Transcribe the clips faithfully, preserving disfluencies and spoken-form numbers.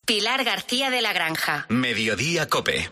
Pilar García de la Granja. Mediodía COPE.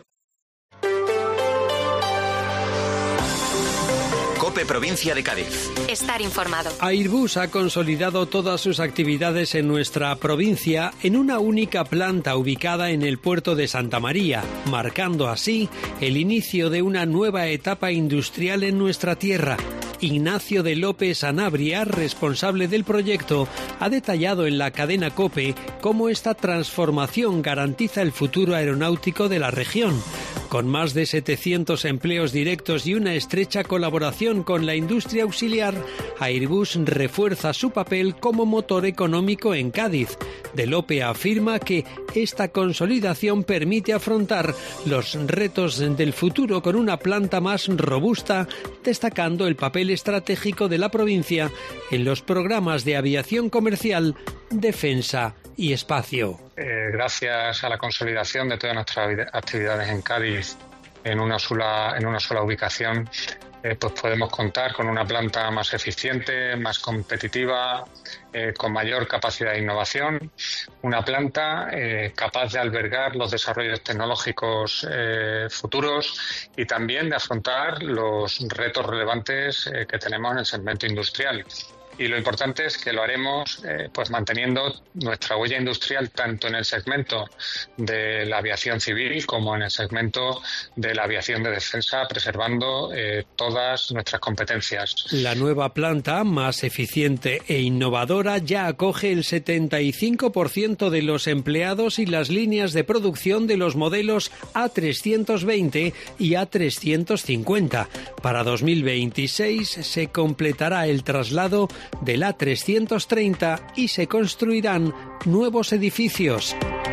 COPE Provincia de Cádiz. Estar informado. Airbus ha consolidado todas sus actividades en nuestra provincia en una única planta ubicada en el puerto de Santa María, marcando así el inicio de una nueva etapa industrial en nuestra tierra. Ignacio de López Sanabria, responsable del proyecto, ha detallado en la cadena COPE cómo esta transformación garantiza el futuro aeronáutico de la región. Con más de setecientos empleos directos y una estrecha colaboración con la industria auxiliar, Airbus refuerza su papel como motor económico en Cádiz. De Lope afirma que esta consolidación permite afrontar los retos del futuro con una planta más robusta, destacando el papel estratégico de la provincia en los programas de aviación comercial, defensa y espacio. Eh, gracias a la consolidación de todas nuestras actividades en Cádiz en una sola, en una sola ubicación, eh, pues podemos contar con una planta más eficiente, más competitiva, eh, con mayor capacidad de innovación, una planta eh, capaz de albergar los desarrollos tecnológicos eh, futuros y también de afrontar los retos relevantes eh, que tenemos en el segmento industrial. Y lo importante es que lo haremos eh, pues manteniendo nuestra huella industrial tanto en el segmento de la aviación civil como en el segmento de la aviación de defensa, preservando eh, todas nuestras competencias. La nueva planta, más eficiente e innovadora, ya acoge el setenta y cinco por ciento de los empleados y las líneas de producción de los modelos A trescientos veinte y A trescientos cincuenta. Para dos mil veintiséis se completará el traslado del A trescientos treinta y se construirán nuevos edificios.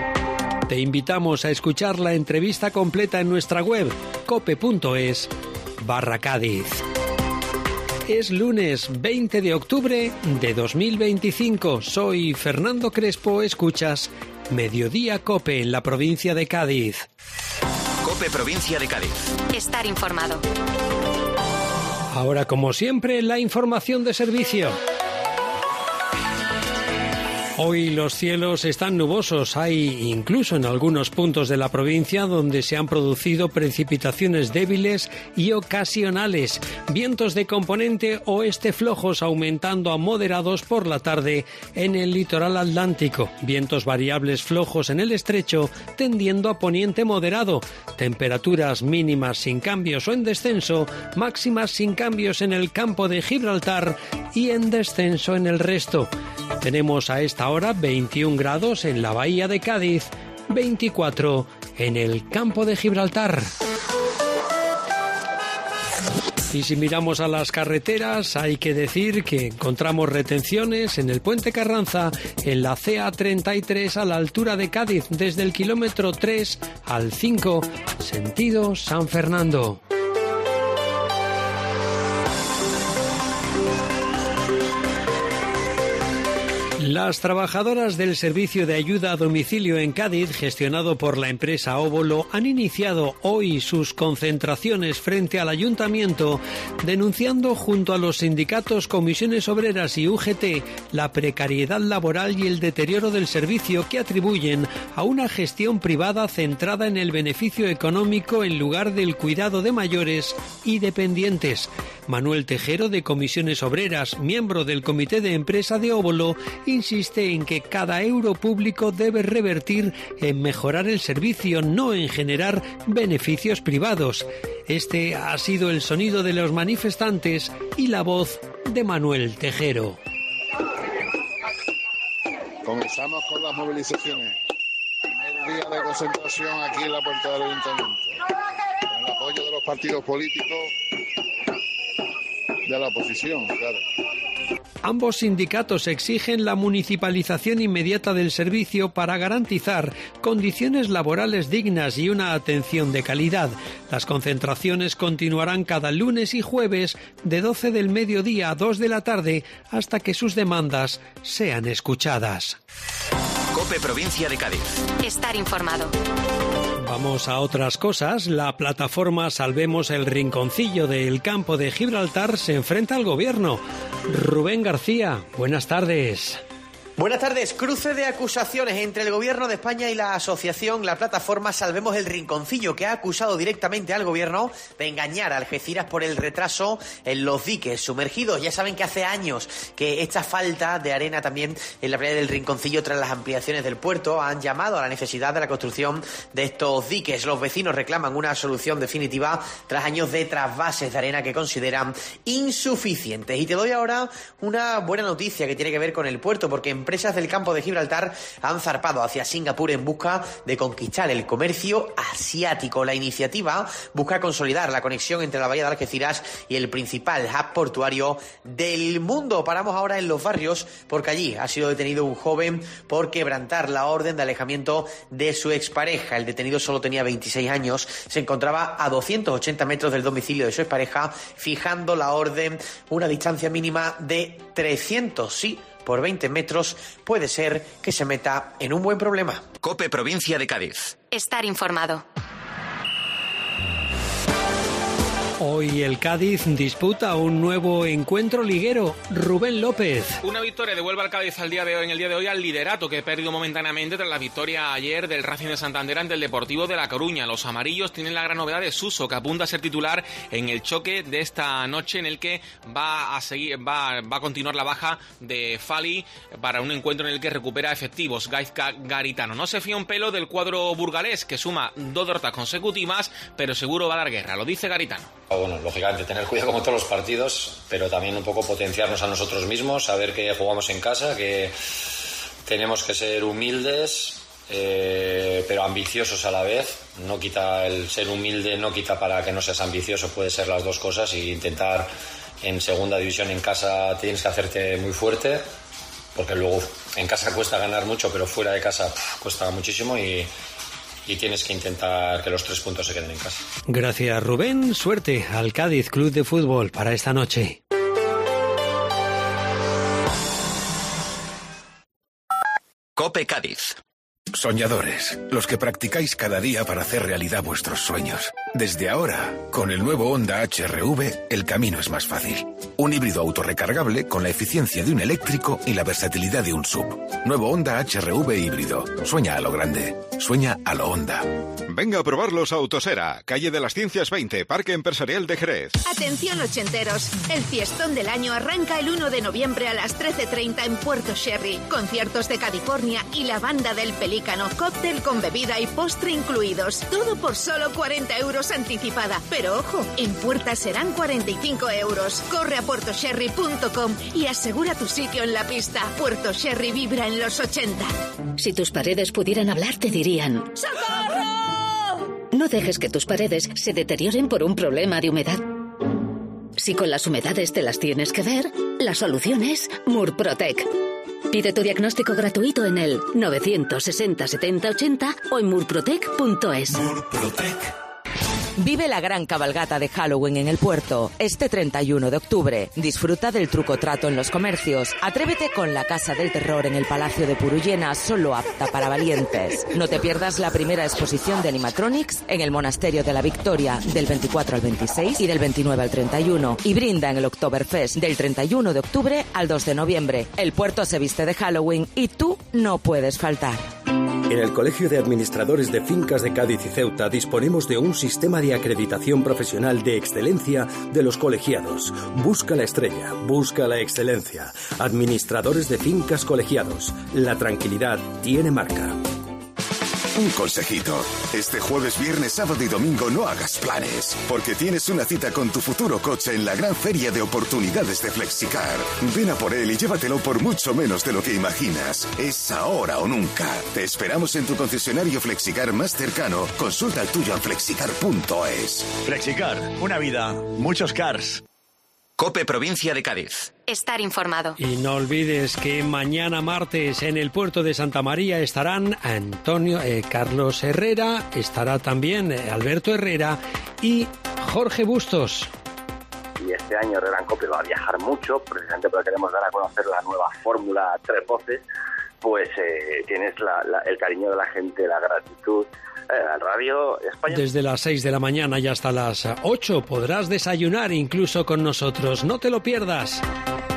Te invitamos a escuchar la entrevista completa en nuestra web cope.es barra Cádiz. Es lunes veinte de octubre de dos mil veinticinco. Soy Fernando Crespo. Escuchas Mediodía COPE en la provincia de Cádiz. COPE Provincia de Cádiz. Estar informado. Ahora, como siempre, la información de servicio. Hoy los cielos están nubosos. Hay incluso en algunos puntos de la provincia donde se han producido precipitaciones débiles y ocasionales. Vientos de componente oeste flojos aumentando a moderados por la tarde en el litoral atlántico. Vientos variables flojos en el estrecho tendiendo a poniente moderado. Temperaturas mínimas sin cambios o en descenso, máximas sin cambios en el campo de Gibraltar y en descenso en el resto. Tenemos a esta hora veintiún grados en la bahía de Cádiz, veinticuatro en el campo de Gibraltar. Y si miramos a las carreteras, hay que decir que encontramos retenciones en el Puente Carranza, en la C A treinta y tres a la altura de Cádiz, desde el kilómetro tres al cinco, sentido San Fernando. Las trabajadoras del servicio de ayuda a domicilio en Cádiz, gestionado por la empresa Óbolo, han iniciado hoy sus concentraciones frente al ayuntamiento, denunciando junto a los sindicatos Comisiones Obreras y U G T la precariedad laboral y el deterioro del servicio que atribuyen a una gestión privada centrada en el beneficio económico en lugar del cuidado de mayores y dependientes. Manuel Tejero, de Comisiones Obreras, miembro del comité de empresa de Óbolo, insiste en que cada euro público debe revertir en mejorar el servicio, no en generar beneficios privados. Este ha sido el sonido de los manifestantes y la voz de Manuel Tejero. Comenzamos con las movilizaciones. Primer día de concentración aquí en la puerta del ayuntamiento, con el apoyo de los partidos políticos de la oposición, claro. Ambos sindicatos exigen la municipalización inmediata del servicio para garantizar condiciones laborales dignas y una atención de calidad. Las concentraciones continuarán cada lunes y jueves de doce del mediodía a dos de la tarde hasta que sus demandas sean escuchadas. COPE Provincia de Cádiz. Estar informado. Vamos a otras cosas. La plataforma Salvemos el Rinconcillo del campo de Gibraltar se enfrenta al gobierno. Rubén García, buenas tardes. Buenas tardes. Cruce de acusaciones entre el Gobierno de España y la asociación, la plataforma Salvemos el Rinconcillo, que ha acusado directamente al Gobierno de engañar a Algeciras por el retraso en los diques sumergidos. Ya saben que hace años que esta falta de arena también en la playa del Rinconcillo tras las ampliaciones del puerto han llamado a la necesidad de la construcción de estos diques. Los vecinos reclaman una solución definitiva tras años de trasvases de arena que consideran insuficientes. Y te doy ahora una buena noticia que tiene que ver con el puerto, porque en empresas del campo de Gibraltar han zarpado hacia Singapur en busca de conquistar el comercio asiático. La iniciativa busca consolidar la conexión entre la bahía de Algeciras y el principal hub portuario del mundo. Paramos ahora en Los Barrios porque allí ha sido detenido un joven por quebrantar la orden de alejamiento de su expareja. El detenido solo tenía veintiséis años, se encontraba a doscientos ochenta metros del domicilio de su expareja, fijando la orden una distancia mínima de trescientos, sí, por veinte metros, puede ser que se meta en un buen problema. COPE Provincia de Cádiz. Estar informado. Hoy el Cádiz disputa un nuevo encuentro liguero. Rubén López. Una victoria devuelve al Cádiz al día de hoy, en el día de hoy al liderato que perdió momentáneamente tras la victoria ayer del Racing de Santander ante el Deportivo de La Coruña. Los amarillos tienen la gran novedad de Suso, que apunta a ser titular en el choque de esta noche, en el que va a seguir, va, va a continuar la baja de Fali para un encuentro en el que recupera efectivos. Gaizka Garitano no se fía un pelo del cuadro burgalés, que suma dos derrotas consecutivas, pero seguro va a dar guerra, lo dice Garitano. Bueno, lógicamente tener cuidado como todos los partidos, pero también un poco potenciarnos a nosotros mismos, saber que jugamos en casa, que tenemos que ser humildes, eh, pero ambiciosos a la vez. No quita el ser humilde, no quita para que no seas ambicioso, puede ser las dos cosas, y intentar en segunda división en casa tienes que hacerte muy fuerte, porque luego en casa cuesta ganar mucho, pero fuera de casa pff, cuesta muchísimo y y tienes que intentar que los tres puntos se queden en casa. Gracias, Rubén. Suerte al Cádiz Club de Fútbol para esta noche. COPE Cádiz. Soñadores, los que practicáis cada día para hacer realidad vuestros sueños. Desde ahora, con el nuevo Honda H R V, el camino es más fácil. Un híbrido autorrecargable con la eficiencia de un eléctrico y la versatilidad de un S U V. Nuevo Honda H R V híbrido. Sueña a lo grande. Sueña a lo Honda. Venga a probarlos a Autosera, calle de las Ciencias veinte, Parque Empresarial de Jerez. Atención ochenteros, el fiestón del año arranca el uno de noviembre a las trece treinta en Puerto Sherry. Conciertos de California y la banda del Pelícano, cóctel con bebida y postre incluidos. Todo por solo cuarenta euros anticipada. Pero ojo, en puertas serán cuarenta y cinco euros. Corre a puerto sherry punto com y asegura tu sitio en la pista. Puerto Sherry vibra en los ochenta. Si tus paredes pudieran hablar, te dirían: ¡socorro! No dejes que tus paredes se deterioren por un problema de humedad. Si con las humedades te las tienes que ver, la solución es Murprotec. Pide tu diagnóstico gratuito en el novecientos sesenta setenta ochenta o en murprotec punto es. Murprotec. Vive la gran cabalgata de Halloween en el puerto este treinta y uno de octubre. Disfruta del truco trato en los comercios. Atrévete con la Casa del Terror en el Palacio de Purullena, solo apta para valientes. No te pierdas la primera exposición de animatronics en el Monasterio de la Victoria del veinticuatro al veintiséis y del veintinueve al treinta y uno. Y brinda en el Oktoberfest del treinta y uno de octubre al dos de noviembre. El puerto se viste de Halloween y tú no puedes faltar. En el Colegio de Administradores de Fincas de Cádiz y Ceuta disponemos de un sistema de acreditación profesional de excelencia de los colegiados. Busca la estrella, busca la excelencia. Administradores de Fincas Colegiados. La tranquilidad tiene marca. Un consejito. Este jueves, viernes, sábado y domingo no hagas planes, porque tienes una cita con tu futuro coche en la gran feria de oportunidades de Flexicar. Ven a por él y llévatelo por mucho menos de lo que imaginas. Es ahora o nunca. Te esperamos en tu concesionario Flexicar más cercano. Consulta el tuyo en flexicar punto es. Flexicar, una vida, muchos cars. COPE Provincia de Cádiz. Estar informado. Y no olvides que mañana martes en el puerto de Santa María estarán Antonio, eh, Carlos Herrera, estará también eh, Alberto Herrera y Jorge Bustos. Y este año Herrera en COPE va a viajar mucho, precisamente porque queremos dar a conocer la nueva fórmula Tres Voces. Pues eh, tienes la, la, el cariño de la gente, la gratitud. Eh, Radio España. Desde las seis de la mañana y hasta las ocho podrás desayunar incluso con nosotros. No te lo pierdas.